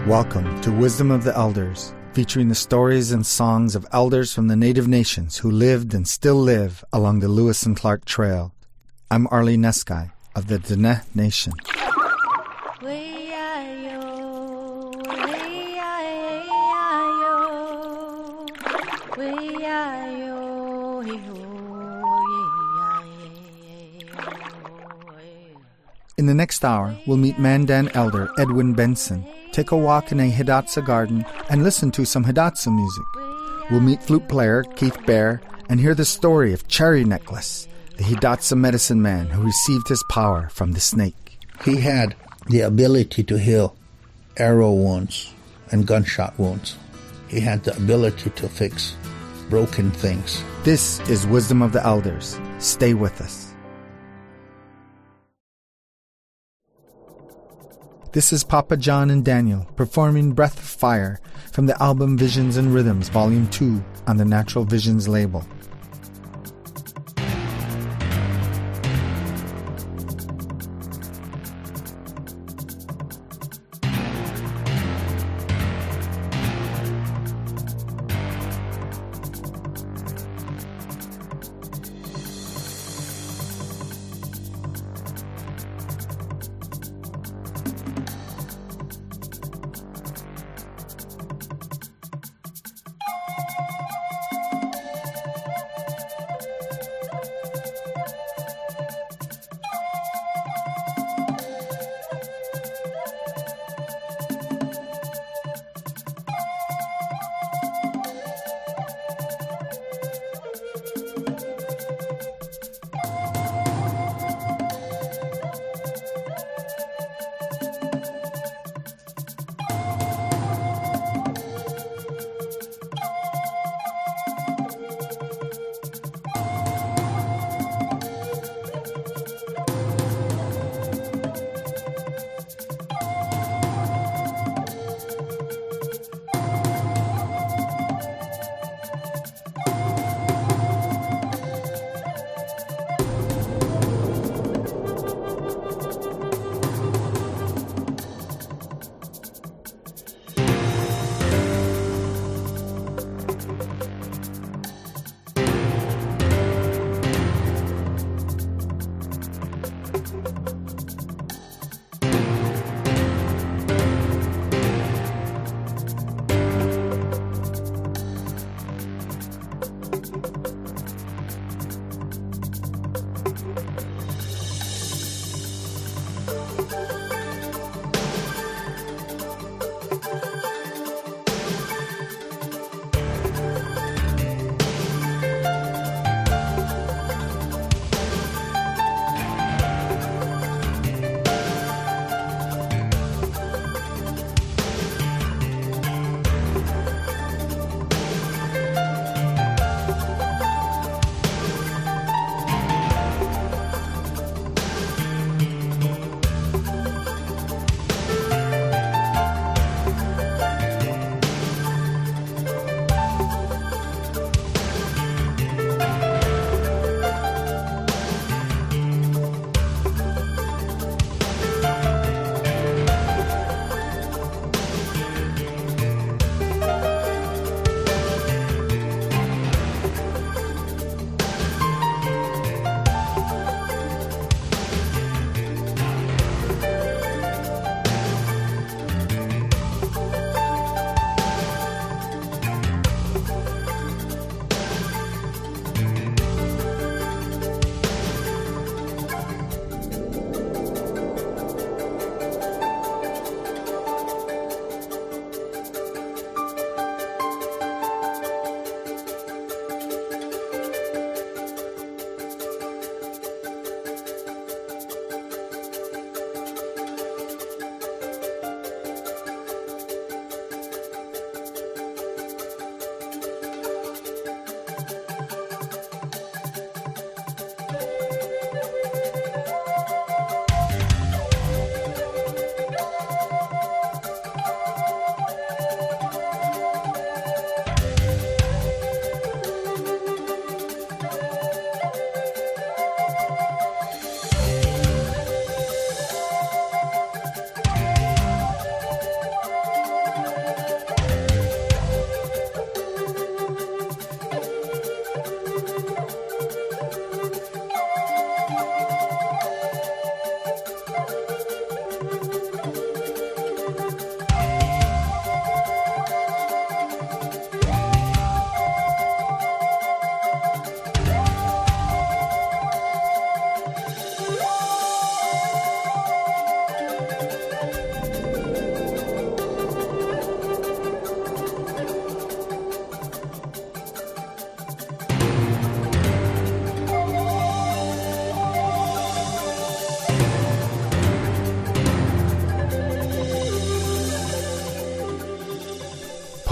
Welcome to Wisdom of the Elders, featuring the stories and songs of elders from the Native nations who lived and still live along the Lewis and Clark Trail. I'm Arlie Neskai of the Dene Nation. In the next hour, we'll meet Mandan elder Edwin Benson, take a walk in a Hidatsa garden, and listen to some Hidatsa music. We'll meet flute player Keith Bear and hear the story of Cherry Necklace, the Hidatsa medicine man who received his power from the snake. He had the ability to heal arrow wounds and gunshot wounds. He had the ability to fix broken things. This is Wisdom of the Elders. Stay with us. This is Papa John and Daniel performing Breath of Fire from the album Visions and Rhythms, Volume 2 on the Natural Visions label.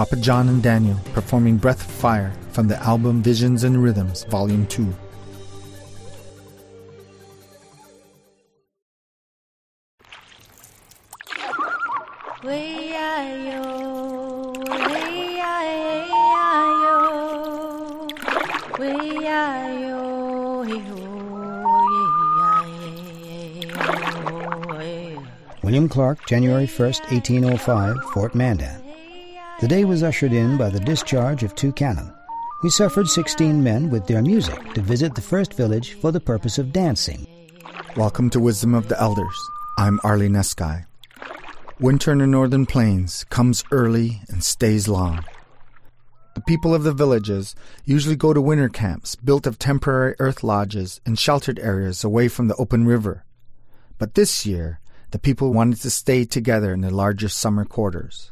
Papa John and Daniel performing Breath of Fire from the album Visions and Rhythms, Volume 2. William Clark, January 1st, 1805, Fort Mandan. The day was ushered in by the discharge of 2 cannon. We suffered 16 men with their music to visit the first village for the purpose of dancing. Welcome to Wisdom of the Elders. I'm Arlie Neskai. Winter in the northern plains comes early and stays long. The people of the villages usually go to winter camps built of temporary earth lodges in sheltered areas away from the open river. But this year, the people wanted to stay together in the larger summer quarters.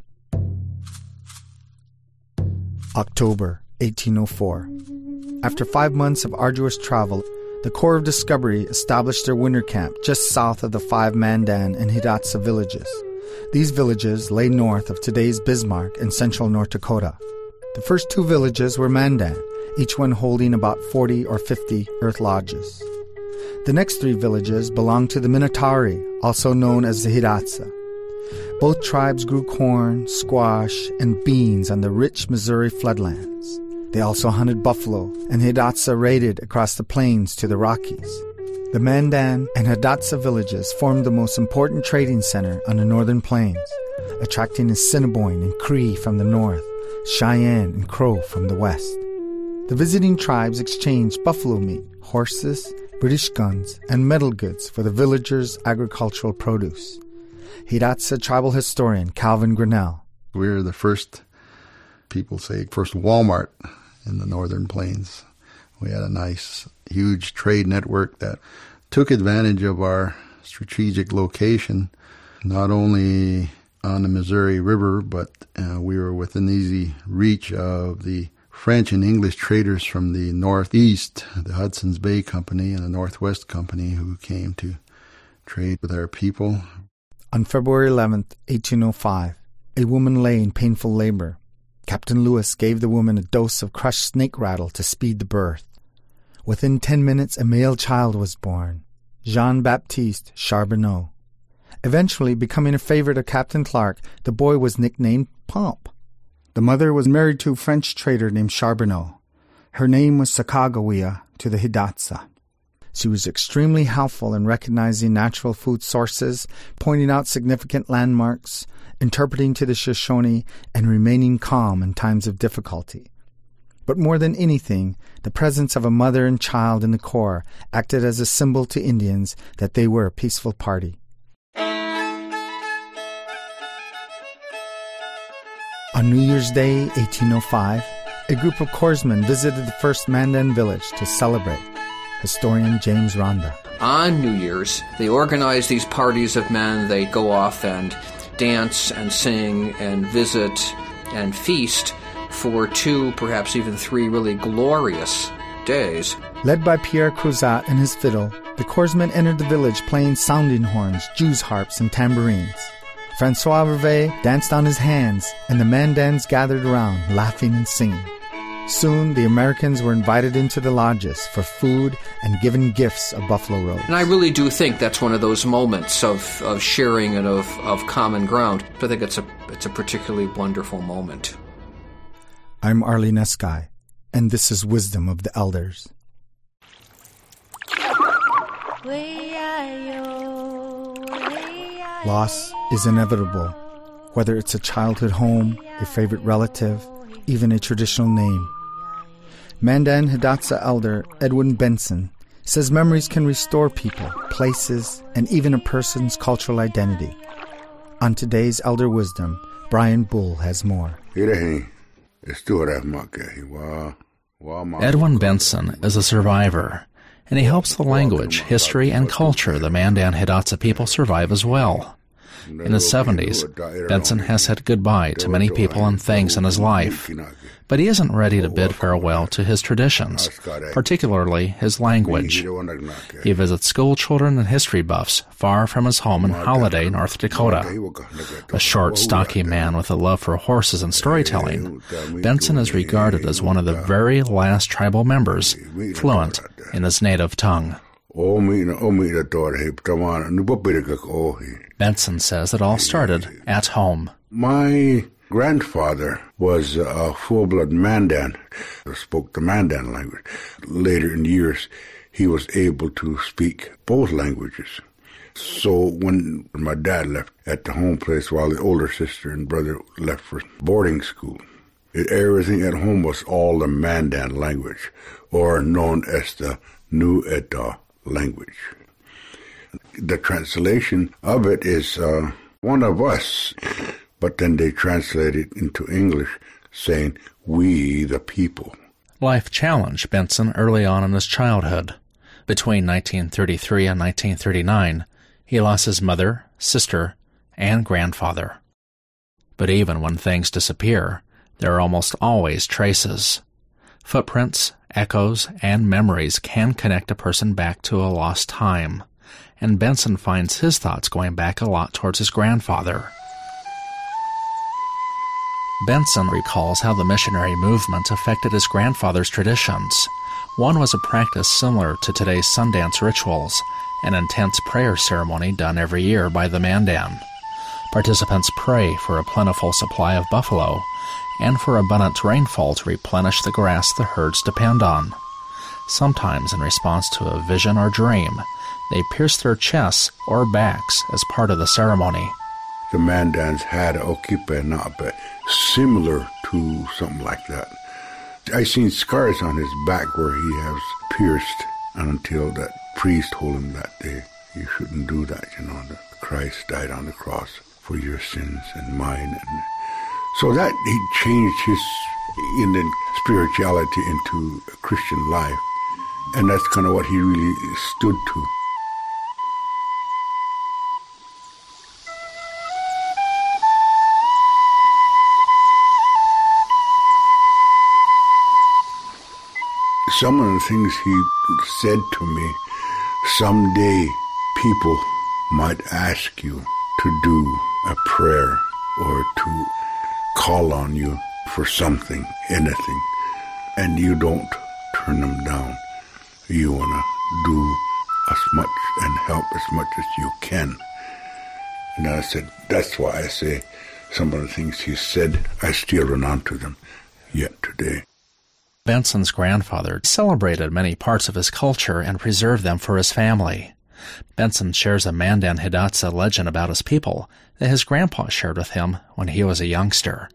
October 1804. After 5 months of arduous travel, the Corps of Discovery established their winter camp just south of the 5 Mandan and Hidatsa villages. These villages lay north of today's Bismarck in central North Dakota. The first 2 villages were Mandan, each one holding about 40 or 50 earth lodges. The next 3 villages belonged to the Minatari, also known as the Hidatsa. Both tribes grew corn, squash, and beans on the rich Missouri floodlands. They also hunted buffalo, and Hidatsa raided across the plains to the Rockies. The Mandan and Hidatsa villages formed the most important trading center on the northern plains, attracting Assiniboine and Cree from the north, Cheyenne and Crow from the west. The visiting tribes exchanged buffalo meat, horses, British guns, and metal goods for the villagers' agricultural produce. Hidatsa tribal historian Calvin Grinnell. We're the first, people say, first Walmart in the northern plains. We had a nice, huge trade network that took advantage of our strategic location, not only on the Missouri River, but we were within easy reach of the French and English traders from the northeast, the Hudson's Bay Company and the Northwest Company, who came to trade with our people. On February 11th, 1805, a woman lay in painful labor. Captain Lewis gave the woman a dose of crushed snake rattle to speed the birth. Within 10 minutes, a male child was born, Jean-Baptiste Charbonneau. Eventually becoming a favorite of Captain Clark, the boy was nicknamed Pomp. The mother was married to a French trader named Charbonneau. Her name was Sacagawea to the Hidatsa. She was extremely helpful in recognizing natural food sources, pointing out significant landmarks, interpreting to the Shoshone, and remaining calm in times of difficulty. But more than anything, the presence of a mother and child in the Corps acted as a symbol to Indians that they were a peaceful party. On New Year's Day, 1805, a group of corpsmen visited the first Mandan village to celebrate. Historian James Ronda. On New Year's, they organize these parties of men. They go off and dance and sing and visit and feast for 2, perhaps even 3 really glorious days. Led by Pierre Cruzat and his fiddle, the corpsmen entered the village playing sounding horns, Jews' harps, and tambourines. Francois Rivet danced on his hands, and the Mandans gathered around, laughing and singing. Soon, the Americans were invited into the lodges for food and given gifts of buffalo robes. And I really do think that's one of those moments of sharing and of common ground. I think it's a particularly wonderful moment. I'm Arlie Neskai, and this is Wisdom of the Elders. Loss is inevitable, whether it's a childhood home, a favorite relative, even a traditional name. Mandan Hidatsa elder Edwin Benson says memories can restore people, places, and even a person's cultural identity. On today's Elder Wisdom, Brian Bull has more. Edwin Benson is a survivor, and he helps the language, history, and culture of the Mandan Hidatsa people survive as well. In his 70s, Benson has said goodbye to many people and things in his life, but he isn't ready to bid farewell to his traditions, particularly his language. He visits school children and history buffs far from his home in Holiday, North Dakota. A short, stocky man with a love for horses and storytelling, Benson is regarded as one of the very last tribal members fluent in his native tongue. Benson says it all started at home. My grandfather was a full-blood Mandan, spoke the Mandan language. Later in years, he was able to speak both languages. So when my dad left at the home place while the older sister and brother left for boarding school, everything at home was all the Mandan language, or known as the New Edda language. The translation of it is one of us, but then they translate it into English, saying, we the people. Life challenged Benson early on in his childhood. Between 1933 and 1939, he lost his mother, sister, and grandfather. But even when things disappear, there are almost always traces. Footprints, echoes, and memories can connect a person back to a lost time, and Benson finds his thoughts going back a lot towards his grandfather. Benson recalls how the missionary movement affected his grandfather's traditions. One was a practice similar to today's Sundance rituals, an intense prayer ceremony done every year by the Mandan. Participants pray for a plentiful supply of buffalo and for abundant rainfall to replenish the grass the herds depend on. Sometimes in response to a vision or dream, they pierce their chests or backs as part of the ceremony. The Mandans had a okipa and nape, similar to something like that. I seen scars on his back where he has pierced, until that priest told him that day, you shouldn't do that, that Christ died on the cross for your sins and mine. And so that he changed his Indian spirituality into a Christian life. And that's kind of what he really stood to. Some of the things he said to me, someday people might ask you to do a prayer or to call on you for something, anything, and you don't turn them down. You want to do as much and help as much as you can. And I said, that's why I say some of the things he said, I still run on to them yet today. Benson's grandfather celebrated many parts of his culture and preserved them for his family. Benson shares a Mandan Hidatsa legend about his people that his grandpa shared with him when he was a youngster.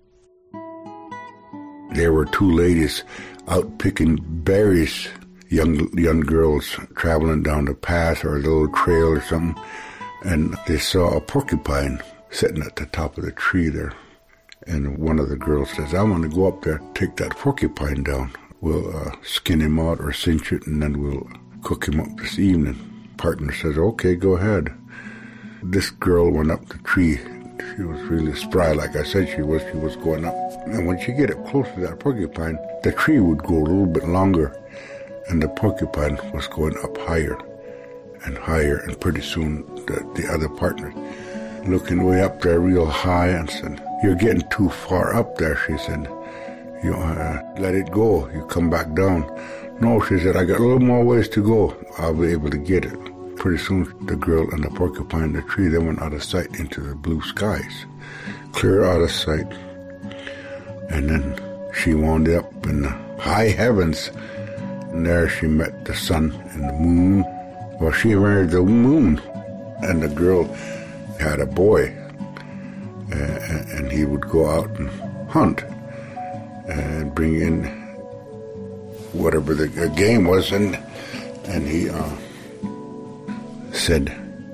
There were two ladies out picking berries, young girls traveling down the path or a little trail or something, and they saw a porcupine sitting at the top of the tree there. And one of the girls says, I want to go up there, take that porcupine down. We'll skin him out or cinch it, and then we'll cook him up this evening. Partner says, okay, go ahead. This girl went up the tree. She was really spry, like I said she was. She was going up. And when she get up close to that porcupine, the tree would go a little bit longer, and the porcupine was going up higher and higher, and pretty soon the other partner looking way up there real high and said, you're getting too far up there, she said. You let it go. You come back down. No, she said, I got a little more ways to go. I'll be able to get it. Pretty soon, the girl and the porcupine in the tree, they went out of sight into the blue skies. Clear out of sight. And then she wound up in the high heavens. And there she met the sun and the moon. Well, she married the moon. And the girl had a boy. And he would go out and hunt and bring in whatever the game was, and he said,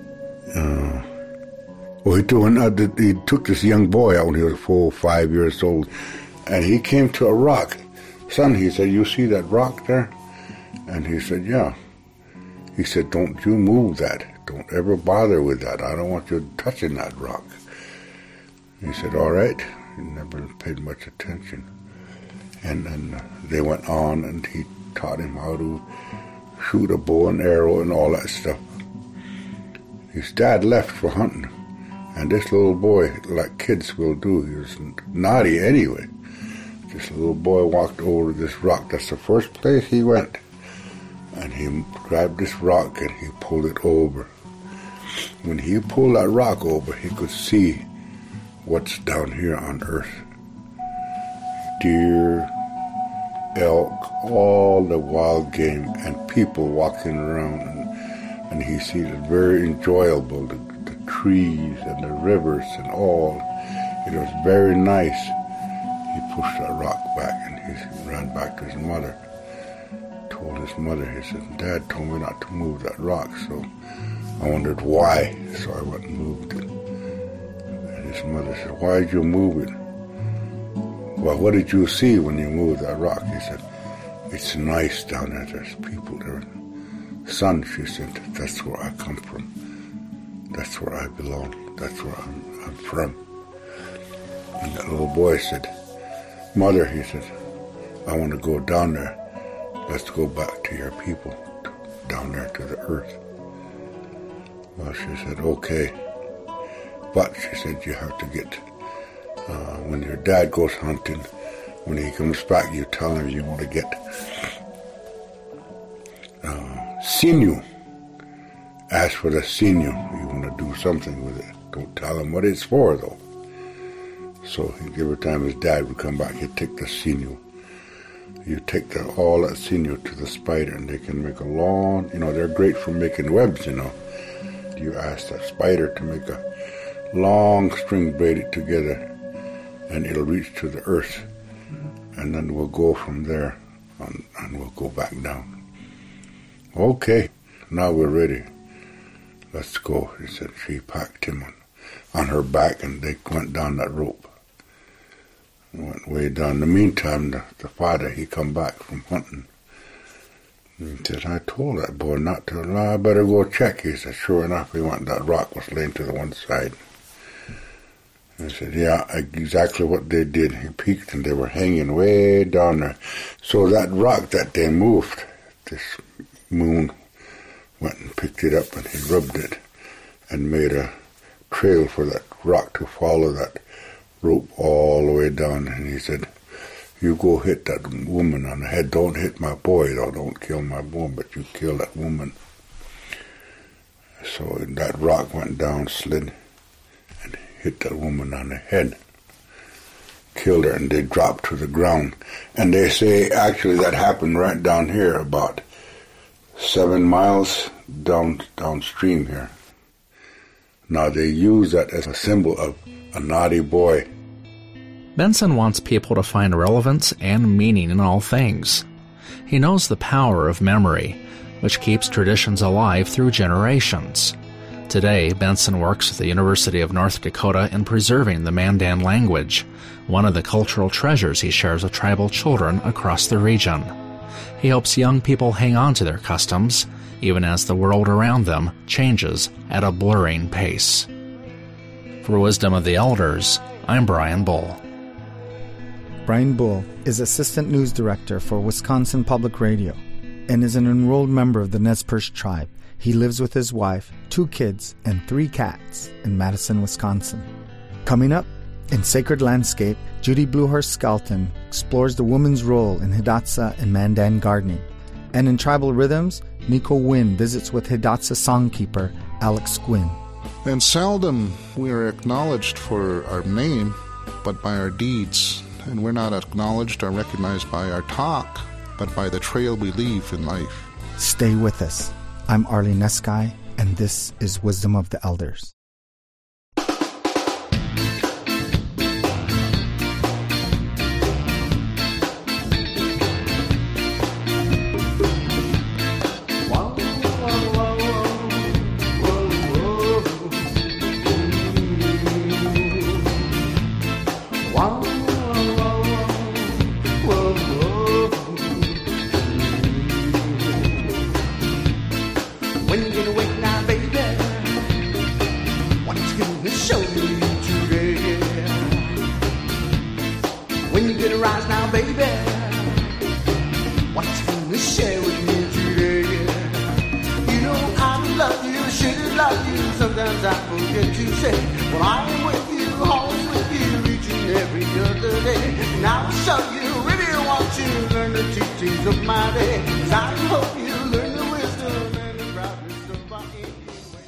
he took this young boy out when he was 4 or 5 years old, and he came to a rock. Son, he said, you see that rock there? And he said, yeah. He said, don't you move that. don't ever bother with that. I don't want you touching that rock. He said, all right. He never paid much attention. And then they went on, and he taught him how to shoot a bow and arrow and all that stuff. His dad left for hunting, and this little boy, like kids will do, he was naughty anyway. This little boy walked over to this rock. That's the first place he went. And he grabbed this rock and he pulled it over. When he pulled that rock over, he could see what's down here on earth. Deer, elk, all the wild game, and people walking around. And he sees it very enjoyable, the trees and the rivers and all. It was very nice. He pushed that rock back and he ran back to his mother. Told his mother, he said, Dad told me not to move that rock, so I wondered why. So I went and moved it. And his mother said, why did you move it? Well, what did you see when you moved that rock? He said, it's nice down there. There's people there. Son, she said, that's where I come from. That's where I belong. That's where I'm from. And that little boy said, Mother, he said, I want to go down there. Let's go back to your people, down there to the earth. Well, she said, okay. But, she said, you have to get, when your dad goes hunting, when he comes back, you tell him you want to get sinew. Ask for the sinew. You want to do something with it. Don't tell him what it's for, though. So every time his dad would come back, he'd take the sinew. You take all that sinew to the spider, and they can make a long, they're great for making webs, You ask the spider to make a long string braided together, and it'll reach to the earth. And then we'll go from there, and we'll go back down. Okay, now we're ready. Let's go, he said. She packed him on her back, and they went down that rope. Went way down. In the meantime, the father, he come back from hunting. He said, I told that boy not to. No, I better go check. He said, sure enough, he went, that rock was laying to the one side. He said, yeah, exactly what they did. He peeked, and they were hanging way down there. So that rock that they moved, this moon went and picked it up, and he rubbed it and made a trail for that rock to follow that rope all the way down. And he said, you go hit that woman on the head. Don't hit my boy, though. Don't kill my boy, but you kill that woman. So that rock went down, slid, and hit that woman on the head. Killed her, and they dropped to the ground. And they say, actually, that happened right down here, about 7 miles downstream here. Now they use that as a symbol of a naughty boy. Benson wants people to find relevance and meaning in all things. He knows the power of memory, which keeps traditions alive through generations. Today, Benson works at the University of North Dakota in preserving the Mandan language, one of the cultural treasures he shares with tribal children across the region. He hopes young people hang on to their customs, even as the world around them changes at a blurring pace. For Wisdom of the Elders, I'm Brian Bull. Brian Bull is Assistant News Director for Wisconsin Public Radio and is an enrolled member of the Nez Perce tribe. He lives with his wife, 2 kids, and 3 cats in Madison, Wisconsin. Coming up, in Sacred Landscape, Judy Bluehurst-Skelton explores the woman's role in Hidatsa and Mandan gardening. And in Tribal Rhythms, Nico Wynn visits with Hidatsa songkeeper Alex Gwynn. And seldom we are acknowledged for our name, but by our deeds. And we're not acknowledged or recognized by our talk, but by the trail we leave in life. Stay with us. I'm Arlie Neskai, and this is Wisdom of the Elders. When you get awake now, baby, show me today. When you get a rise now, baby, what can you share with me today? You know I love you, should love you. Sometimes I forget to say, well, I'm with you, always with you, each and every other day. And I'll show you, really want to learn the teachings of my day. 'Cause I hope you learn the wisdom and the brightness of our Indian way.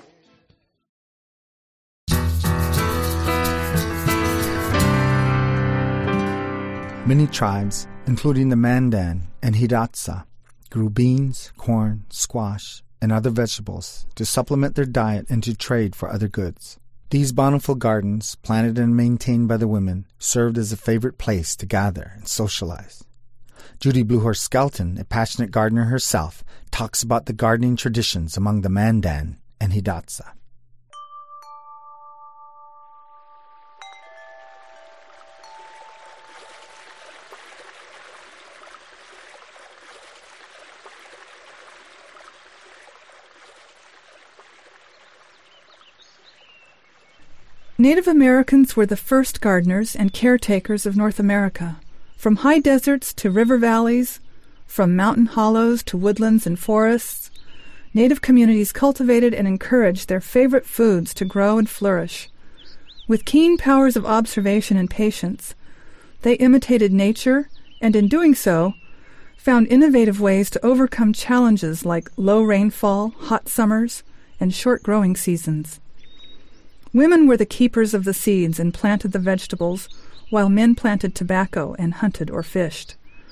Many tribes, including the Mandan and Hidatsa, grew beans, corn, squash, and other vegetables to supplement their diet and to trade for other goods. These bountiful gardens, planted and maintained by the women, served as a favorite place to gather and socialize. Judy Bluehorse Skelton, a passionate gardener herself, talks about the gardening traditions among the Mandan and Hidatsa. Native Americans were the first gardeners and caretakers of North America. From high deserts to river valleys, from mountain hollows to woodlands and forests, Native communities cultivated and encouraged their favorite foods to grow and flourish. With keen powers of observation and patience, they imitated nature and, in doing so, found innovative ways to overcome challenges like low rainfall, hot summers, and short growing seasons. Women were the keepers of the seeds and planted the vegetables, while men planted tobacco and hunted or fished.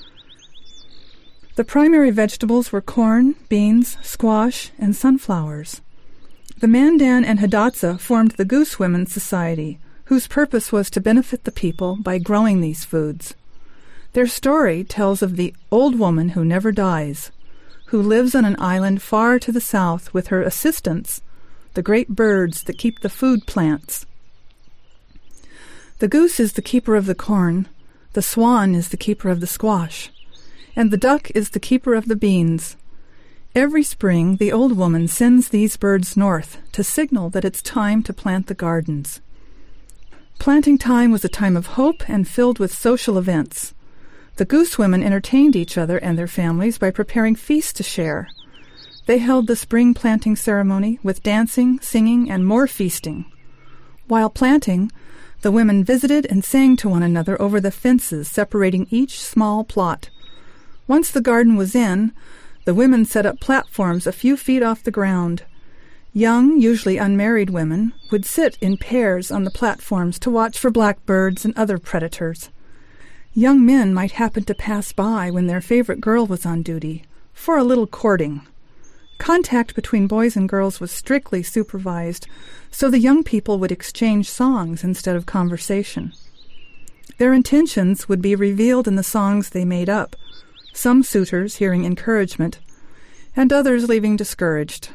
The primary vegetables were corn, beans, squash, and sunflowers. The Mandan and Hidatsa formed the Goose Women's Society, whose purpose was to benefit the people by growing these foods. Their story tells of the old woman who never dies, who lives on an island far to the south with her assistants, the great birds that keep the food plants. The goose is the keeper of the corn, the swan is the keeper of the squash, and the duck is the keeper of the beans. Every spring, the old woman sends these birds north to signal that it's time to plant the gardens. Planting time was a time of hope and filled with social events. The Goose Women entertained each other and their families by preparing feasts to share. They held the spring planting ceremony with dancing, singing, and more feasting. While planting, the women visited and sang to one another over the fences separating each small plot. Once the garden was in, the women set up platforms a few feet off the ground. Young, usually unmarried women would sit in pairs on the platforms to watch for blackbirds and other predators. Young men might happen to pass by when their favorite girl was on duty, for a little courting. Contact between boys and girls was strictly supervised, so the young people would exchange songs instead of conversation. Their intentions would be revealed in the songs they made up, some suitors hearing encouragement, and others leaving discouraged.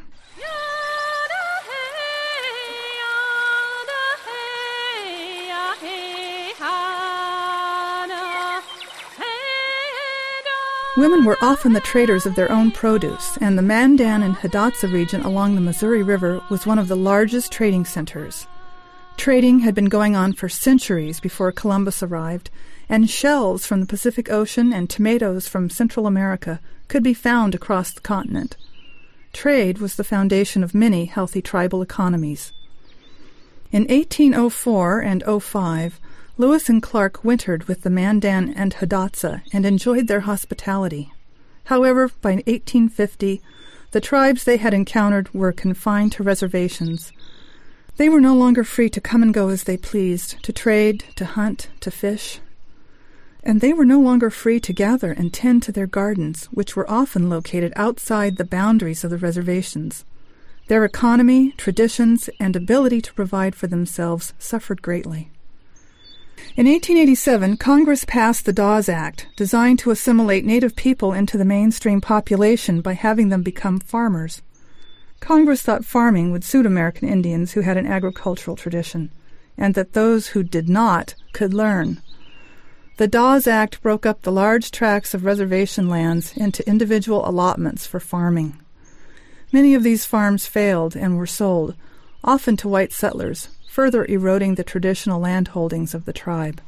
Women were often the traders of their own produce, and the Mandan and Hidatsa region along the Missouri River was one of the largest trading centers. Trading had been going on for centuries before Columbus arrived, and shells from the Pacific Ocean and tomatoes from Central America could be found across the continent. Trade was the foundation of many healthy tribal economies. In 1804 and 05, Lewis and Clark wintered with the Mandan and Hidatsa and enjoyed their hospitality. However, by 1850, the tribes they had encountered were confined to reservations. They were no longer free to come and go as they pleased, to trade, to hunt, to fish. And they were no longer free to gather and tend to their gardens, which were often located outside the boundaries of the reservations. Their economy, traditions, and ability to provide for themselves suffered greatly. In 1887, Congress passed the Dawes Act, designed to assimilate Native people into the mainstream population by having them become farmers. Congress thought farming would suit American Indians who had an agricultural tradition, and that those who did not could learn. The Dawes Act broke up the large tracts of reservation lands into individual allotments for farming. Many of these farms failed and were sold, often to white settlers, further eroding the traditional land holdings of the tribe.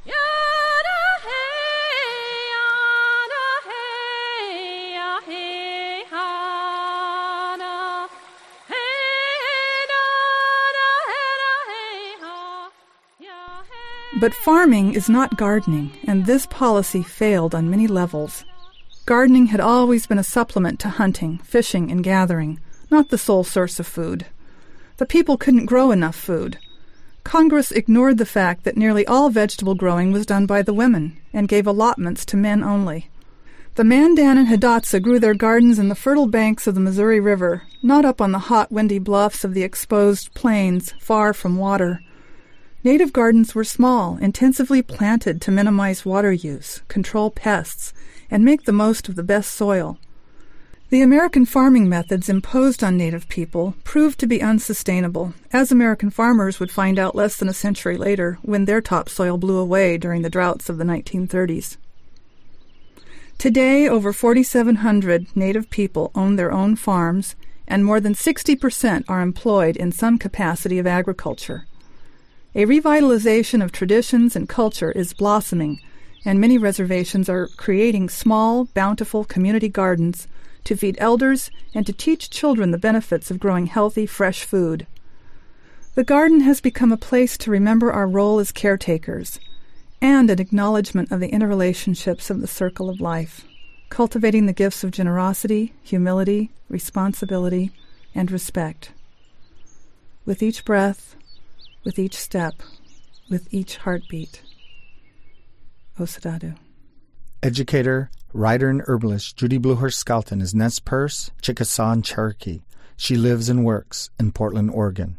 But farming is not gardening, and this policy failed on many levels. Gardening had always been a supplement to hunting, fishing, and gathering, not the sole source of food. The people couldn't grow enough food. Congress ignored the fact that nearly all vegetable growing was done by the women, and gave allotments to men only. The Mandan and Hidatsa grew their gardens in the fertile banks of the Missouri River, not up on the hot, windy bluffs of the exposed plains far from water. Native gardens were small, intensively planted to minimize water use, control pests, and make the most of the best soil. The American farming methods imposed on Native people proved to be unsustainable, as American farmers would find out less than a century later when their topsoil blew away during the droughts of the 1930s. Today, over 4,700 Native people own their own farms, and more than 60% are employed in some capacity of agriculture. A revitalization of traditions and culture is blossoming, and many reservations are creating small, bountiful community gardens to feed elders and to teach children the benefits of growing healthy, fresh food. The garden has become a place to remember our role as caretakers and an acknowledgement of the interrelationships of the circle of life, cultivating the gifts of generosity, humility, responsibility, and respect. With each breath, with each step, with each heartbeat. Osadadu. Educator, writer, and herbalist Judy Bluehurst Skelton is Nez Perce, Chickasaw, and Cherokee. She lives and works in Portland, Oregon.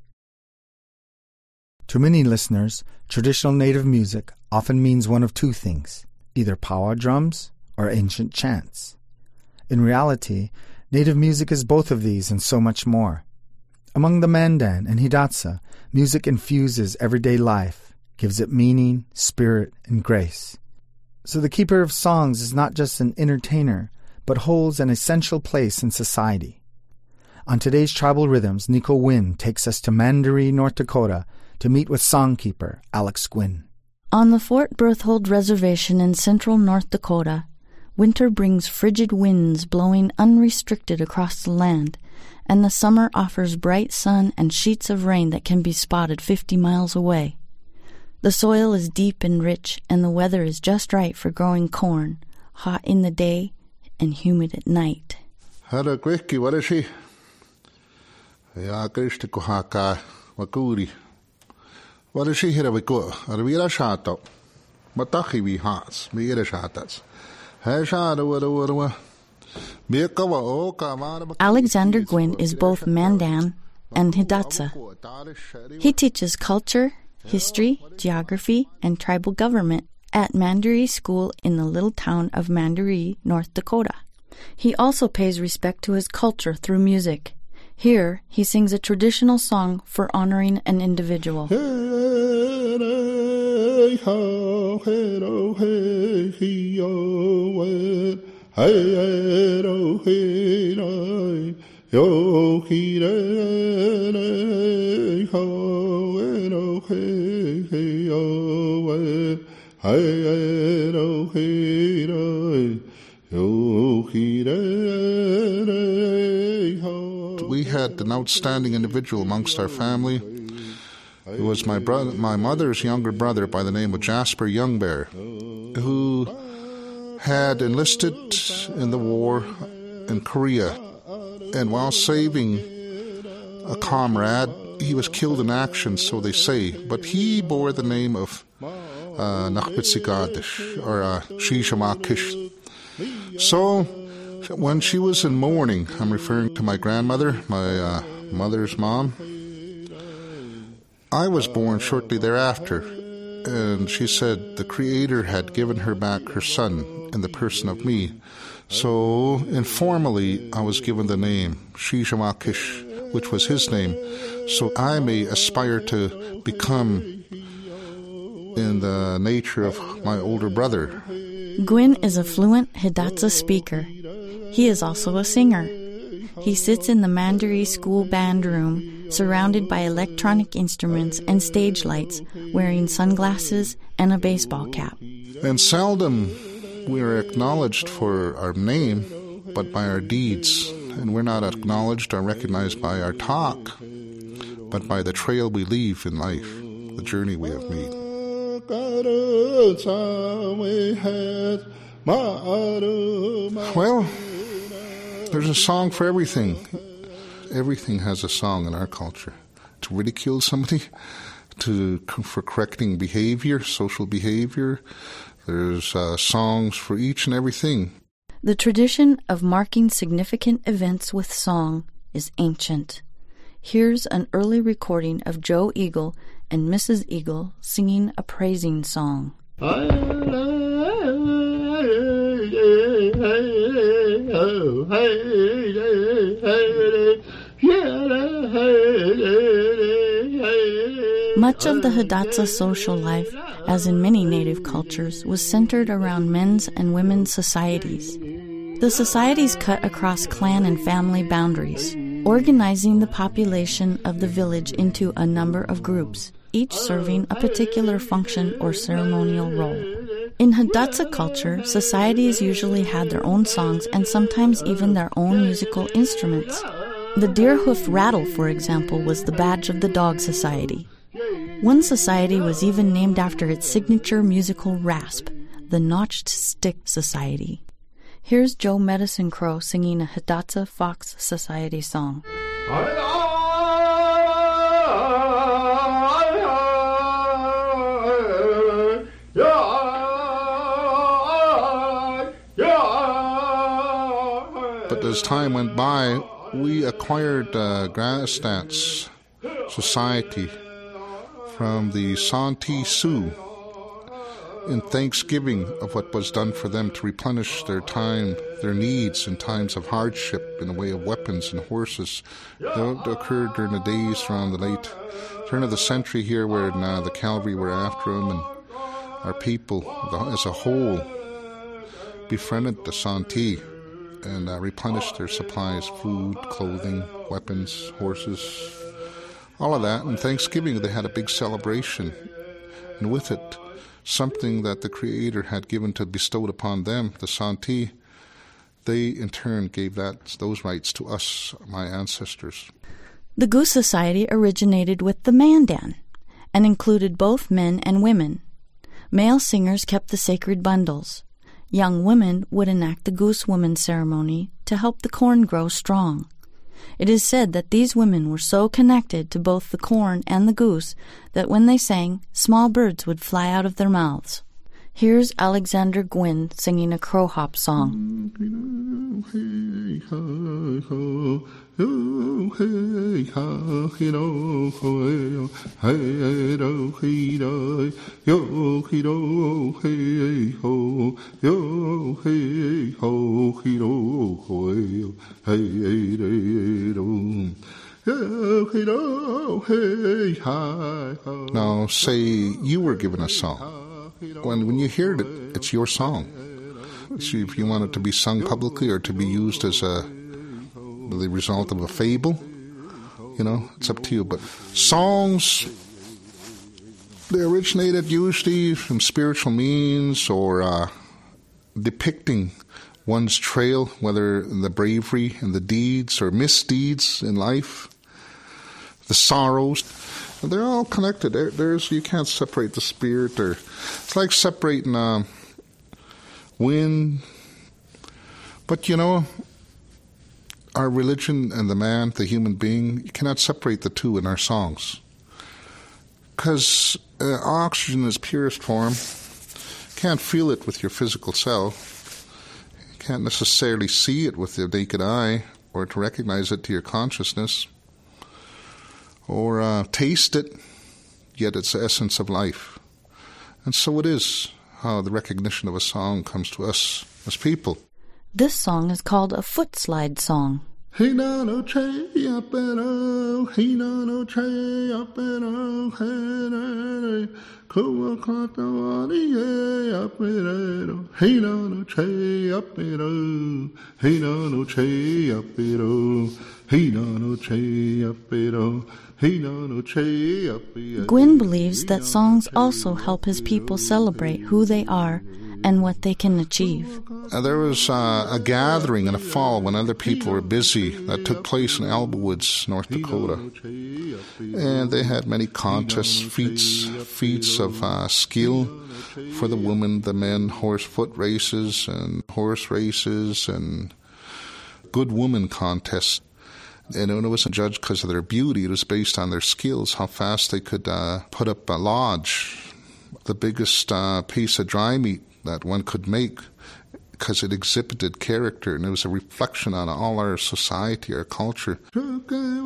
To many listeners, traditional Native music often means one of two things, either powwow drums or ancient chants. In reality, Native music is both of these and so much more. Among the Mandan and Hidatsa, music infuses everyday life, gives it meaning, spirit, and grace. So the keeper of songs is not just an entertainer, but holds an essential place in society. On today's Tribal Rhythms, Nico Wynn takes us to Mandaree, North Dakota, to meet with songkeeper Alex Gwynn. On the Fort Berthold Reservation in central North Dakota, winter brings frigid winds blowing unrestricted across the land, and the summer offers bright sun and sheets of rain that can be spotted 50 miles away. The soil is deep and rich, and the weather is just right for growing corn, hot in the day and humid at night. Hara kweki warashi. Ya krishti kuhaka wakuri. Warashi hira wiko. Arvira shato. Matahi vi has. Mira shatats. Hashara wara. Alexander Gwynn is both Mandan and Hidatsa. He teaches culture, history, geography, and tribal government at Mandaree School in the little town of Mandaree, North Dakota. He also pays respect to his culture through music. Here, he sings a traditional song for honoring an individual. We had an outstanding individual amongst our family. It was my mother's younger brother by the name of Jasper Youngbear, who had enlisted in the war in Korea, and while saving a comrade, he was killed in action, so they say, but he bore the name of Nachbitsigadish, or Shishamakish. So, when she was in mourning, I'm referring to my grandmother, my mother's mom, I was born shortly thereafter, and she said the Creator had given her back her son in the person of me. So, informally, I was given the name Shishamakish, which was his name, so I may aspire to become in the nature of my older brother. Gwynn is a fluent Hidatsa speaker. He is also a singer. He sits in the Mandaree School band room, surrounded by electronic instruments and stage lights, wearing sunglasses and a baseball cap. And seldom we are acknowledged for our name, but by our deeds. And we're not acknowledged or recognized by our talk, but by the trail we leave in life, the journey we have made. Well, there's a song for everything. Everything has a song in our culture. To ridicule somebody, for correcting behavior, social behavior. There's songs for each and everything. The tradition of marking significant events with song is ancient. Here's an early recording of Joe Eagle and Mrs. Eagle singing a praising song. Much of the Hidatsa social life, as in many native cultures, was centered around men's and women's societies. The societies cut across clan and family boundaries, organizing the population of the village into a number of groups, each serving a particular function or ceremonial role. In Hidatsa culture, societies usually had their own songs and sometimes even their own musical instruments. The deer hoof rattle, for example, was the badge of the dog society. One society was even named after its signature musical rasp, the Notched Stick Society. Here's Joe Medicine Crow singing a Hidatsa Fox Society song. But as time went by, we acquired grass dance society from the Santee Sioux in thanksgiving of what was done for them to replenish their time, their needs in times of hardship in the way of weapons and horses. That occurred during the days around the late turn of the century here, where the cavalry were after them, and our people as a whole befriended the Santee and replenished their supplies, food, clothing, weapons, horses, all of that. And Thanksgiving, they had a big celebration, and with it, something that the Creator had given to bestowed upon them, the Santee, they in turn gave those rights to us, my ancestors. The Goose Society originated with the Mandan and included both men and women. Male singers kept the sacred bundles. Young women would enact the Goose Woman ceremony to help the corn grow strong. It is said that these women were so connected to both the corn and the goose that when they sang, small birds would fly out of their mouths. Here's Alexander Gwynn singing a crow hop song. Now, say you were given a song. When you hear it, it's your song. So if you want it to be sung publicly or to be used as the result of a fable, it's up to you. But songs, they originated usually from spiritual means or depicting one's trail, whether the bravery and the deeds or misdeeds in life, the sorrows. They're all connected. You can't separate the spirit, or it's like separating wind. But our religion and the man, the human being, you cannot separate the two in our songs. Because oxygen is purest form. You can't feel it with your physical self. You can't necessarily see it with the naked eye or to recognize it to your consciousness. Or taste it, yet it's the essence of life. And so it is how the recognition of a song comes to us as people. This song is called a foot slide song. Gwyn believes that songs also help his people celebrate who they are and what they can achieve. There was a gathering in the fall when other people were busy that took place in Elba Woods, North Dakota. And they had many contests, feats of skill for the women, the men, foot races and horse races and good woman contests. And it wasn't judged because of their beauty, it was based on their skills, how fast they could put up a lodge, the biggest piece of dry meat that one could make, because it exhibited character and it was a reflection on all our society, our culture. And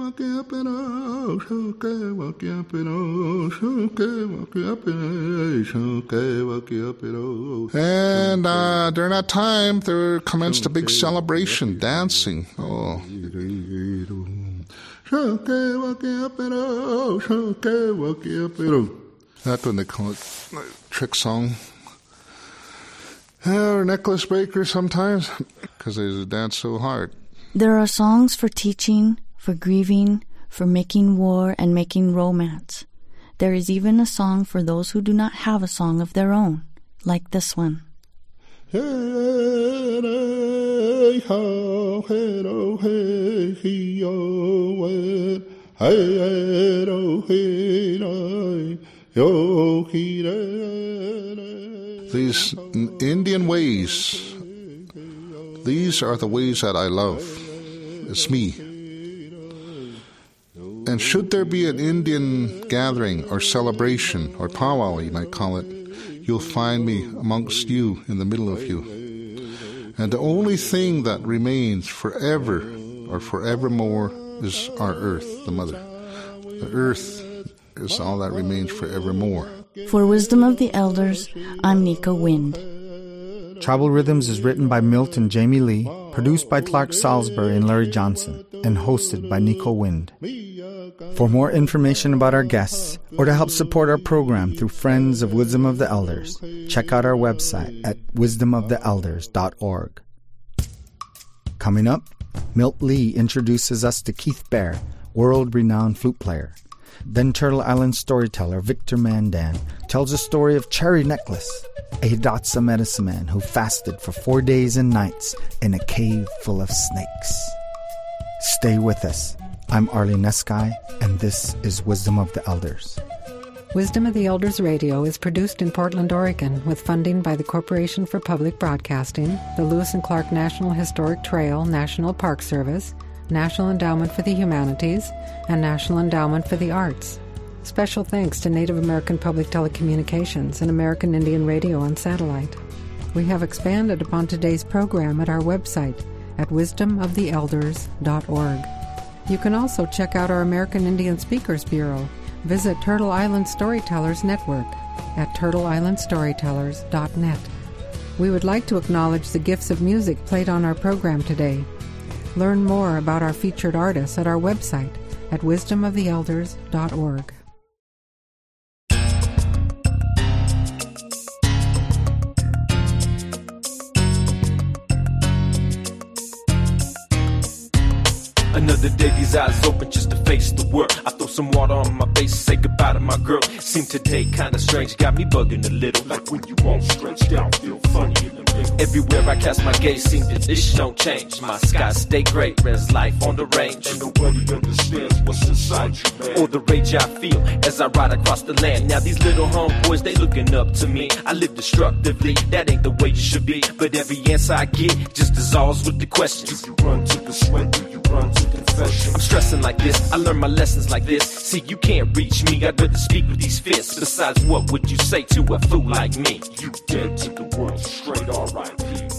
during that time, there commenced a big celebration, dancing. Oh. That's when they call it trick song. Or necklace breaker sometimes, because they dance so hard. There are songs for teaching, for grieving, for making war and making romance. There is even a song for those who do not have a song of their own, like this one. These Indian ways, these are the ways that I love. It's me. And should there be an Indian gathering or celebration or powwow, you might call it, you'll find me amongst you, in the middle of you. And the only thing that remains forever or forevermore is our earth, the mother. The earth is all that remains forevermore. For Wisdom of the Elders, I'm Nika Wind. Tribal Rhythms is written by Milt and Jamie Lee, produced by Clark Salisbury and Larry Johnson, and hosted by Nico Wind. For more information about our guests, or to help support our program through Friends of Wisdom of the Elders, check out our website at wisdomoftheelders.org. Coming up, Milt Lee introduces us to Keith Bear, world-renowned flute player. Then Turtle Island storyteller Victor Mandan tells a story of Cherry Necklace, a Hidatsa medicine man who fasted for 4 days and nights in a cave full of snakes. Stay with us. I'm Arlie Neskai, and this is Wisdom of the Elders. Wisdom of the Elders Radio is produced in Portland, Oregon, with funding by the Corporation for Public Broadcasting, the Lewis and Clark National Historic Trail National Park Service, National Endowment for the Humanities, and National Endowment for the Arts. Special thanks to Native American Public Telecommunications and American Indian Radio on satellite. We have expanded upon today's program at our website at wisdomoftheelders.org. You can also check out our American Indian Speakers Bureau. Visit Turtle Island Storytellers Network at turtleislandstorytellers.net. We would like to acknowledge the gifts of music played on our program today. Learn more about our featured artists at our website at wisdomoftheelders.org. Another day, these eyes open just to face the world. I throw some water on my face, say goodbye to my girl. Seemed today kinda strange, got me bugging a little. Like when you won't stretch down, feel funny in the middle. Everywhere I cast my gaze, seems that this don't change. My skies stay gray, there's life on the range. And nobody understands what's inside you, man. Or the rage I feel as I ride across the land. Now these little homeboys, they looking up to me. I live destructively, that ain't the way you should be. But every answer I get just dissolves with the questions. Do you run to the sweat? Do you run to confession? I'm stressing like this, I learn my lessons like this. See, you can't reach me, I'd rather speak with these fists. Besides, what would you say to a fool like me? You dead to the world, straight R.I.P.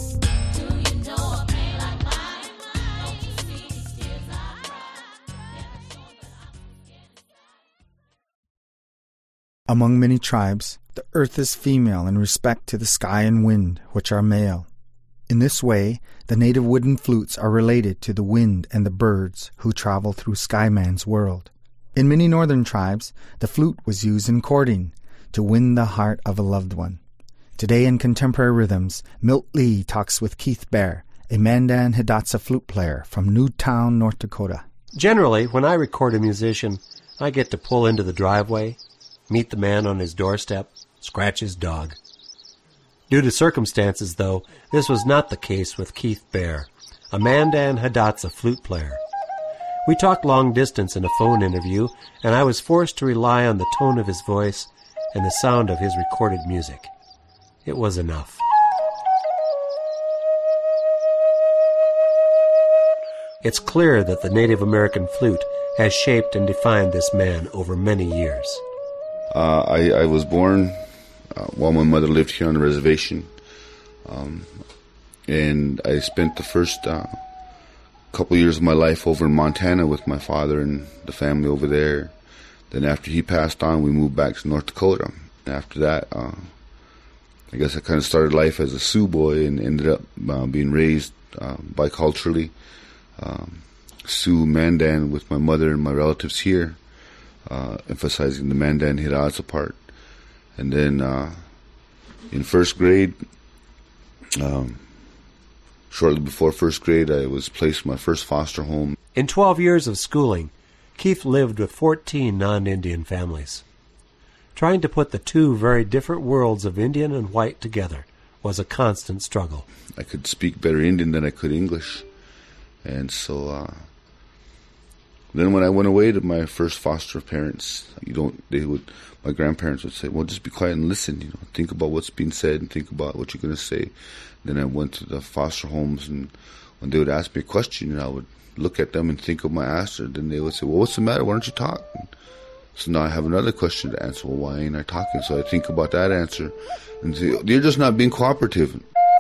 Among many tribes, the earth is female in respect to the sky and wind, which are male. In this way, the native wooden flutes are related to the wind and the birds who travel through Skyman's world. In many northern tribes, the flute was used in courting, to win the heart of a loved one. Today in Contemporary Rhythms, Milt Lee talks with Keith Baer, a Mandan Hidatsa flute player from Newtown, North Dakota. Generally, when I record a musician, I get to pull into the driveway, meet the man on his doorstep, scratch his dog. Due to circumstances, though, this was not the case with Keith Baer, a Mandan Hidatsa flute player. We talked long distance in a phone interview, and I was forced to rely on the tone of his voice and the sound of his recorded music. It was enough. It's clear that the Native American flute has shaped and defined this man over many years. I was born while my mother lived here on the reservation, and I spent the first couple years of my life over in Montana with my father and the family over there. Then after he passed on, we moved back to North Dakota. After that, I guess I kind of started life as a Sioux boy and ended up being raised biculturally, Sioux Mandan with my mother and my relatives here, emphasizing the Mandan Hidatsa part. And then in first grade, shortly before first grade, I was placed in my first foster home. In 12 years of schooling, Keith lived with 14 non-Indian families. Trying to put the two very different worlds of Indian and white together was a constant struggle. I could speak better Indian than I could English. And so then when I went away to my first foster parents, my grandparents would say, well, just be quiet and listen, think about what's being said and think about what you're going to say. Then I went to the foster homes, and when they would ask me a question, I would look at them and think of my answer. Then they would say, well, what's the matter? Why don't you talk? So now I have another question to answer. Well, why ain't I talking? So I think about that answer and say, you're just not being cooperative.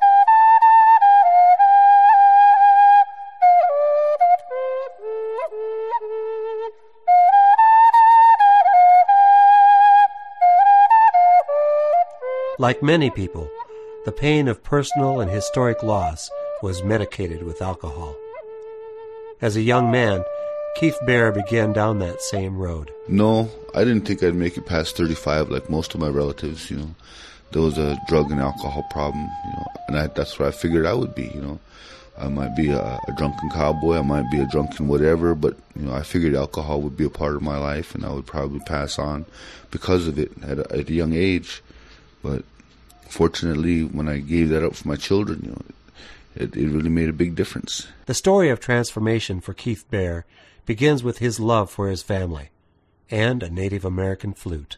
Like many people, the pain of personal and historic loss was medicated with alcohol. As a young man, Keith Baer began down that same road. No, I didn't think I'd make it past 35 like most of my relatives, There was a drug and alcohol problem, and that's what I figured I would be, I might be a drunken cowboy, I might be a drunken whatever, but, I figured alcohol would be a part of my life and I would probably pass on because of it at a young age. But fortunately, when I gave that up for my children, it really made a big difference. The story of transformation for Keith Baer begins with his love for his family and a Native American flute.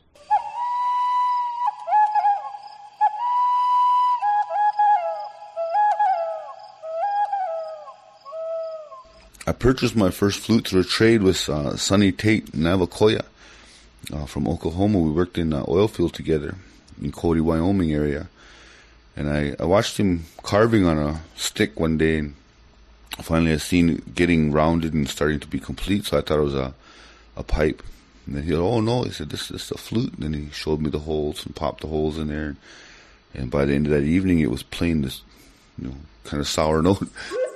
I purchased my first flute through a trade with Sonny Tate Navakoya from Oklahoma. We worked in oil field together in Cody, Wyoming area. And I watched him carving on a stick one day, and finally I seen it getting rounded and starting to be complete, so I thought it was a pipe. And then he said, oh no, he said, this is a flute. And then he showed me the holes and popped the holes in there. And by the end of that evening, it was playing this, kind of sour note.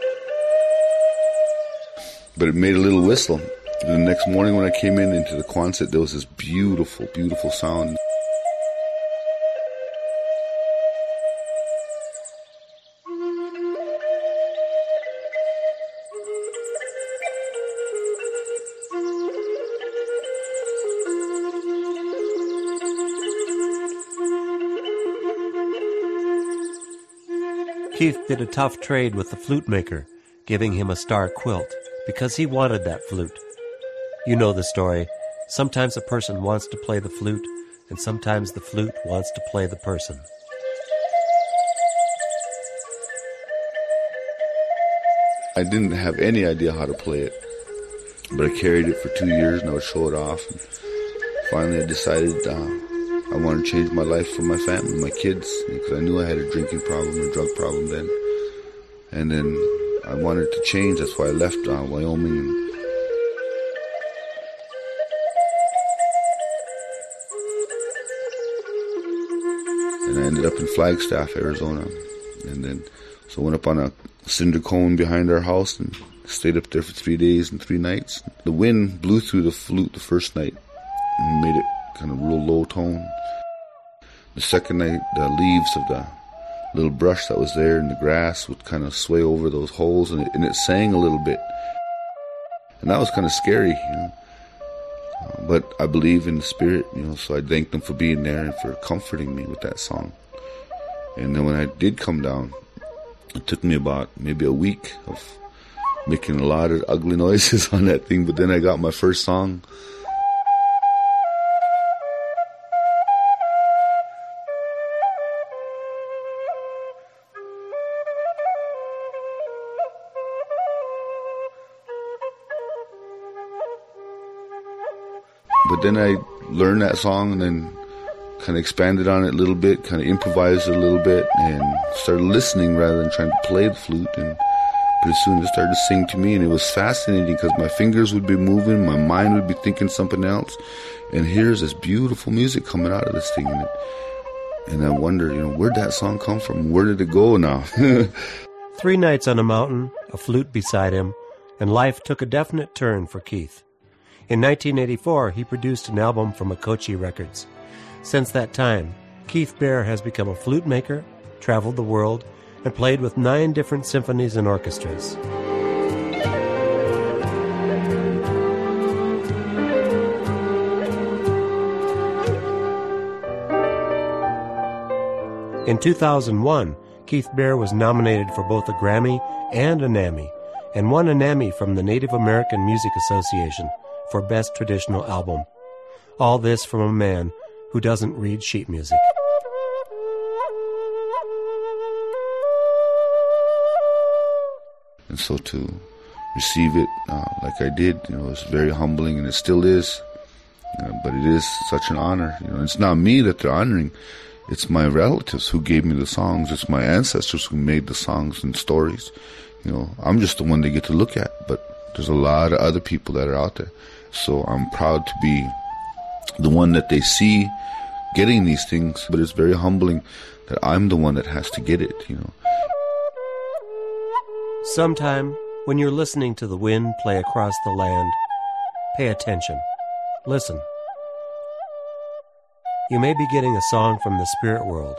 But it made a little whistle. And the next morning when I came into the Quonset, there was this beautiful, beautiful sound. Keith did a tough trade with the flute maker, giving him a star quilt, because he wanted that flute. You know the story. Sometimes a person wants to play the flute, and sometimes the flute wants to play the person. I didn't have any idea how to play it, but I carried it for 2 years and I would show it off. And finally I decided I wanted to change my life for my family, my kids, because I knew I had a drinking problem, a drug problem then. And then I wanted to change. That's why I left Wyoming. And I ended up in Flagstaff, Arizona. And then, so I went up on a cinder cone behind our house and stayed up there for 3 days and 3 nights. The wind blew through the flute the first night and made it kind of real low tone. the second night, the leaves of the little brush that was there in the grass would kind of sway over those holes, and it sang a little bit. And that was kind of scary, but I believe in the spirit, so I thanked them for being there and for comforting me with that song. And then when I did come down, it took me about maybe a week of making a lot of ugly noises on that thing, but then I got my first song. But then I learned that song and then kind of expanded on it a little bit, kind of improvised a little bit, and started listening rather than trying to play the flute. And pretty soon it started to sing to me, and it was fascinating because my fingers would be moving, my mind would be thinking something else, and here's this beautiful music coming out of this thing. And I wonder, where'd that song come from? Where did it go now? 3 nights on a mountain, a flute beside him, and life took a definite turn for Keith. In 1984, he produced an album from Makoche Records. Since that time, Keith Baer has become a flute maker, traveled the world, and played with 9 different symphonies and orchestras. In 2001, Keith Baer was nominated for both a Grammy and a NAMI, and won a NAMI from the Native American Music Association for Best Traditional Album. All this from a man who doesn't read sheet music. And so to receive it like I did, it was very humbling, and it still is. But it is such an honor. It's not me that they're honoring. It's my relatives who gave me the songs. It's my ancestors who made the songs and stories. I'm just the one they get to look at, but there's a lot of other people that are out there. So I'm proud to be the one that they see getting these things, but it's very humbling that I'm the one that has to get it, Sometime, when you're listening to the wind play across the land, pay attention. Listen. You may be getting a song from the spirit world.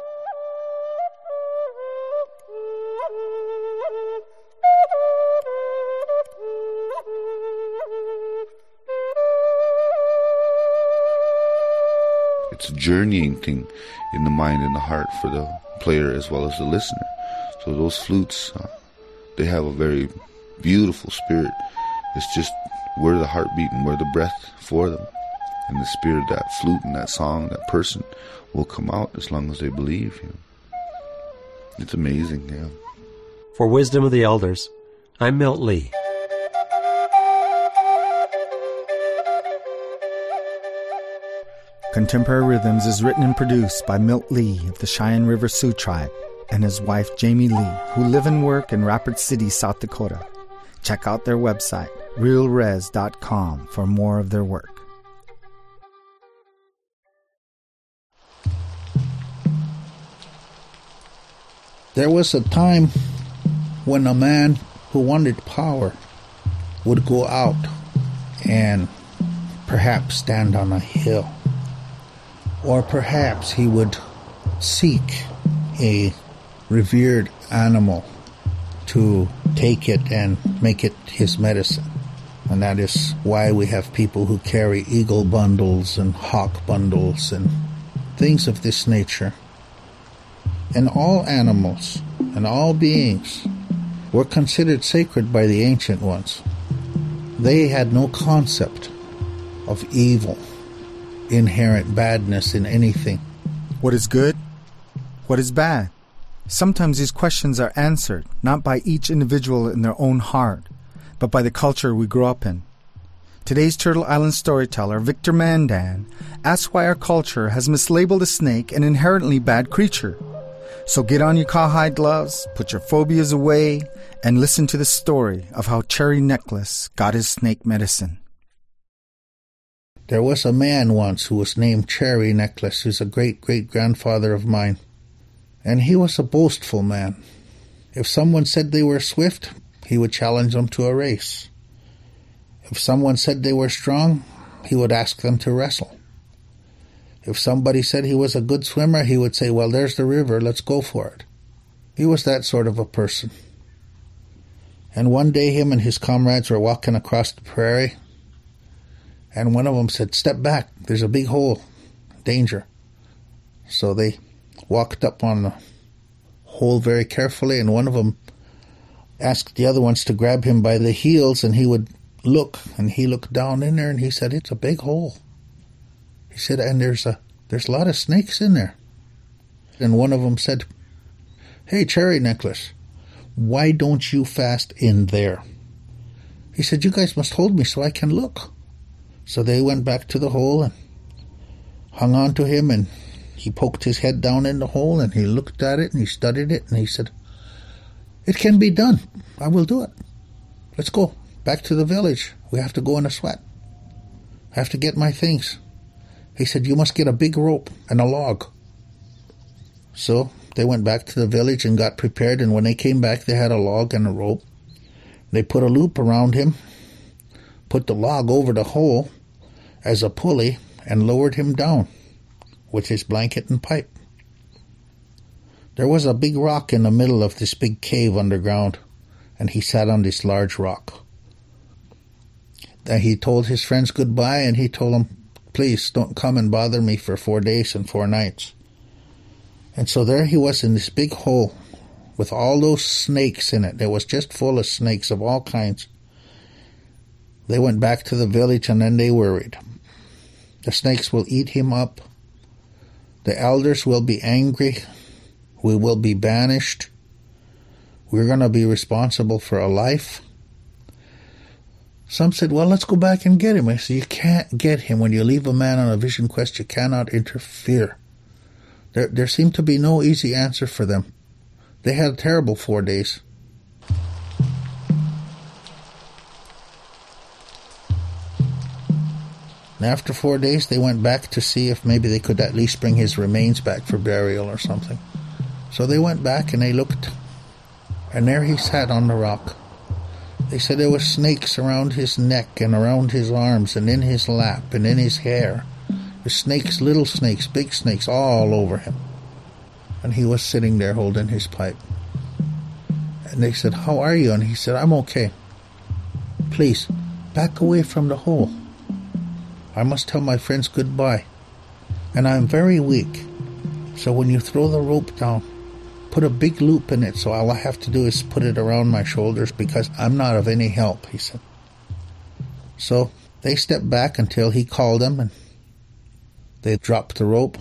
It's a journeying thing in the mind and the heart for the player as well as the listener. So those flutes, they have a very beautiful spirit. It's just we're the heartbeat and we're the breath for them. And the spirit of that flute and that song, that person, will come out as long as they believe. It's amazing, yeah. For Wisdom of the Elders, I'm Milt Lee. Contemporary Rhythms is written and produced by Milt Lee of the Cheyenne River Sioux Tribe and his wife Jamie Lee, who live and work in Rapid City, South Dakota. Check out their website, realres.com, for more of their work. There was a time when a man who wanted power would go out and perhaps stand on a hill, or perhaps he would seek a revered animal to take it and make it his medicine. And that is why we have people who carry eagle bundles and hawk bundles and things of this nature. And all animals and all beings were considered sacred by the ancient ones. They had no concept of evil, inherent badness in anything. What is good? What is bad? Sometimes these questions are answered not by each individual in their own heart, but by the culture we grew up in. Today's Turtle Island storyteller, Victor Mandan, asks why our culture has mislabeled a snake an inherently bad creature. So get on your cowhide gloves, put your phobias away, and listen to the story of how Cherry Necklace got his snake medicine. There was a man once who was named Cherry Necklace, who's a great-great-grandfather of mine. And he was a boastful man. If someone said they were swift, he would challenge them to a race. If someone said they were strong, he would ask them to wrestle. If somebody said he was a good swimmer, he would say, well, there's the river, let's go for it. He was that sort of a person. And one day him and his comrades were walking across the prairie, and one of them said, step back, there's a big hole, danger. So they walked up on the hole very carefully, and one of them asked the other ones to grab him by the heels, and he would look, and he looked down in there, and he said, it's a big hole. He said, and there's a lot of snakes in there. And one of them said, hey, Cherry Necklace, why don't you fast in there? He said, you guys must hold me so I can look. So they went back to the hole and hung on to him, and he poked his head down in the hole, and he looked at it, and he studied it, and he said, it can be done. I will do it. Let's go back to the village. We have to go in a sweat. I have to get my things. He said, you must get a big rope and a log. So they went back to the village and got prepared, and when they came back, they had a log and a rope. They put a loop around him, put the log over the hole as a pulley, and lowered him down with his blanket and pipe. There was a big rock in the middle of this big cave underground, and he sat on this large rock. Then he told his friends goodbye, and he told them, please don't come and bother me for 4 days and 4 nights. And so there he was in this big hole with all those snakes in it. It was just full of snakes of all kinds. They went back to the village, and then they worried. The snakes will eat him up. The elders will be angry. We will be banished. We're going to be responsible for a life. Some said, well, let's go back and get him. I said, you can't get him. When you leave a man on a vision quest, you cannot interfere. There seemed to be no easy answer for them. They had a terrible 4 days. And after 4 days, they went back to see if maybe they could at least bring his remains back for burial or something. So they went back and they looked, and there he sat on the rock. They said there were snakes around his neck and around his arms and in his lap and in his hair. There's snakes, little snakes, big snakes, all over him. And he was sitting there holding his pipe. And they said, how are you? And he said, I'm okay. Please, back away from the hole. I must tell my friends goodbye. And I'm very weak. So when you throw the rope down, put a big loop in it, so all I have to do is put it around my shoulders because I'm not of any help, he said. So they stepped back until he called them, and they dropped the rope.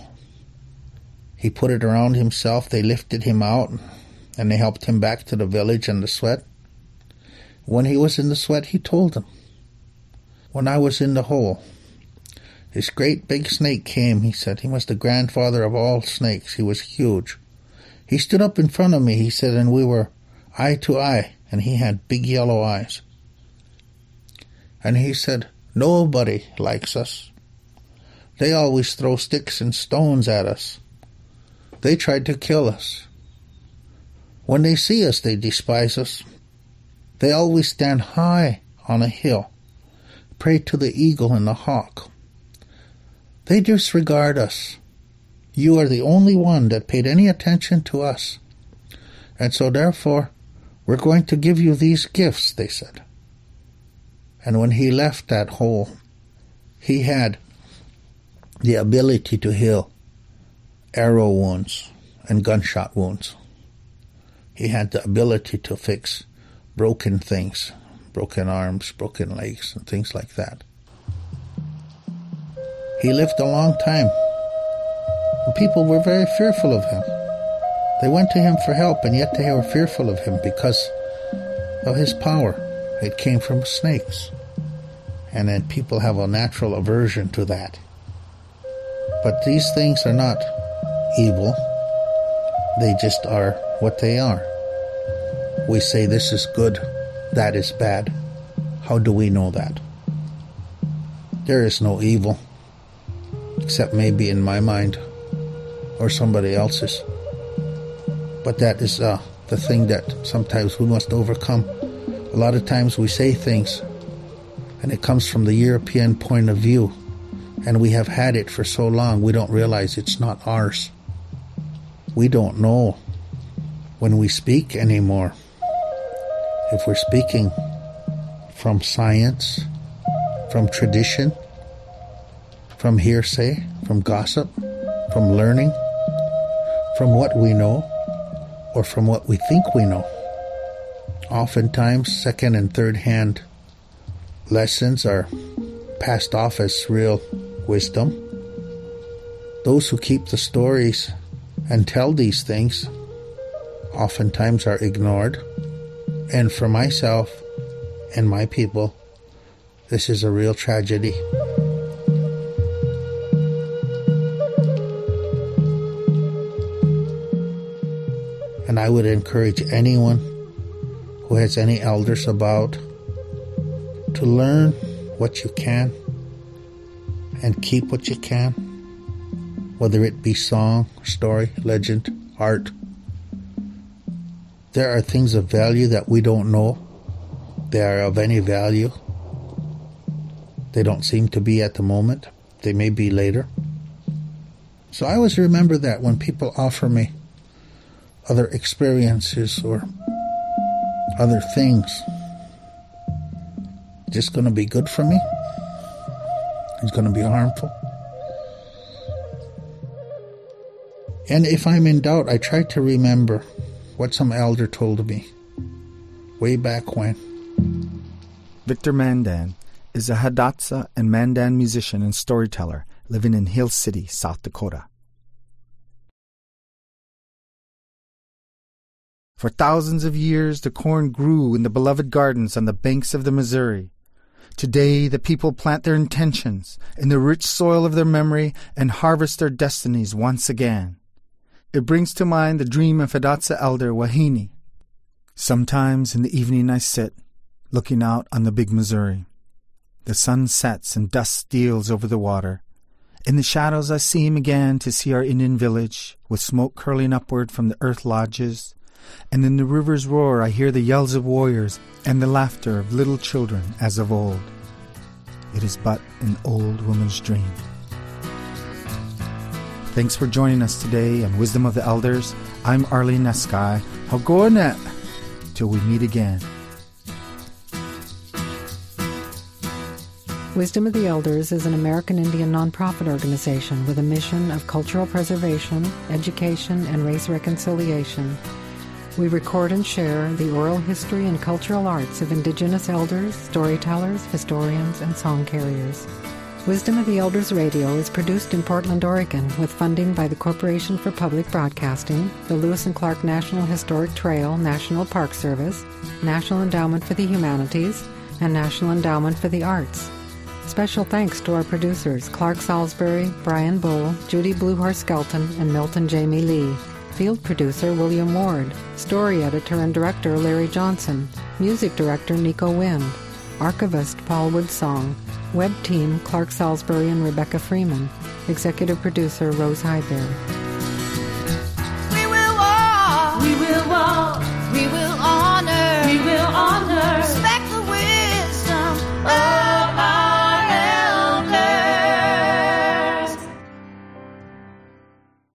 He put it around himself. They lifted him out, and they helped him back to the village and the sweat. When he was in the sweat, he told them, when I was in the hole, this great big snake came, he said. He was the grandfather of all snakes. He was huge. He stood up in front of me, he said, and we were eye to eye, and he had big yellow eyes. And he said, nobody likes us. They always throw sticks and stones at us. They tried to kill us. When they see us, they despise us. They always stand high on a hill, pray to the eagle and the hawk. They disregard us. You are the only one that paid any attention to us. And so therefore, we're going to give you these gifts, they said. And when he left that hole, he had the ability to heal arrow wounds and gunshot wounds. He had the ability to fix broken things, broken arms, broken legs, and things like that. He lived a long time. The people were very fearful of him. They went to him for help, and yet they were fearful of him because of his power. It came from snakes. And then people have a natural aversion to that. But these things are not evil. They just are what they are. We say this is good, that is bad. How do we know that? There is no evil, except maybe in my mind or somebody else's. But that is the thing that sometimes we must overcome. A lot of times we say things, and it comes from the European point of view. And we have had it for so long, we don't realize it's not ours. We don't know when we speak anymore if we're speaking from science, from tradition, from hearsay, from gossip, from learning, from what we know, or from what we think we know. Oftentimes, second and third hand lessons are passed off as real wisdom. Those who keep the stories and tell these things oftentimes are ignored. And for myself and my people, this is a real tragedy. And I would encourage anyone who has any elders about to learn what you can and keep what you can, whether it be song, story, legend, art. There are things of value that we don't know. They are of any value. They don't seem to be at the moment. They may be later. So I always remember that when people offer me other experiences or other things. Is this going to be good for me? Is it going to be harmful? And if I'm in doubt, I try to remember what some elder told me way back when. Victor Mandan is a Hidatsa and Mandan musician and storyteller living in Hill City, South Dakota. For thousands of years, the corn grew in the beloved gardens on the banks of the Missouri. Today, the people plant their intentions in the rich soil of their memory and harvest their destinies once again. It brings to mind the dream of Hidatsa elder Wahini. Sometimes in the evening I sit, looking out on the big Missouri. The sun sets and dust steals over the water. In the shadows I seem again to see our Indian village, with smoke curling upward from the earth lodges. And in the river's roar I hear the yells of warriors and the laughter of little children as of old. It is but an old woman's dream. Thanks for joining us today on Wisdom of the Elders. I'm Arlene Neskai. Hagonet. Till we meet again. Wisdom of the Elders is an American Indian nonprofit organization with a mission of cultural preservation, education, and race reconciliation. We record and share the oral history and cultural arts of Indigenous elders, storytellers, historians, and song carriers. Wisdom of the Elders Radio is produced in Portland, Oregon, with funding by the Corporation for Public Broadcasting, the Lewis and Clark National Historic Trail National Park Service, National Endowment for the Humanities, and National Endowment for the Arts. Special thanks to our producers, Clark Salisbury, Brian Bull, Judy Bluehorse Skelton, and Milton Jamie Lee. Field producer William Ward, story editor and director Larry Johnson, music director Nico Wind, archivist Paul Woodsong, web team Clark Salisbury and Rebecca Freeman, executive producer Rose Highberry.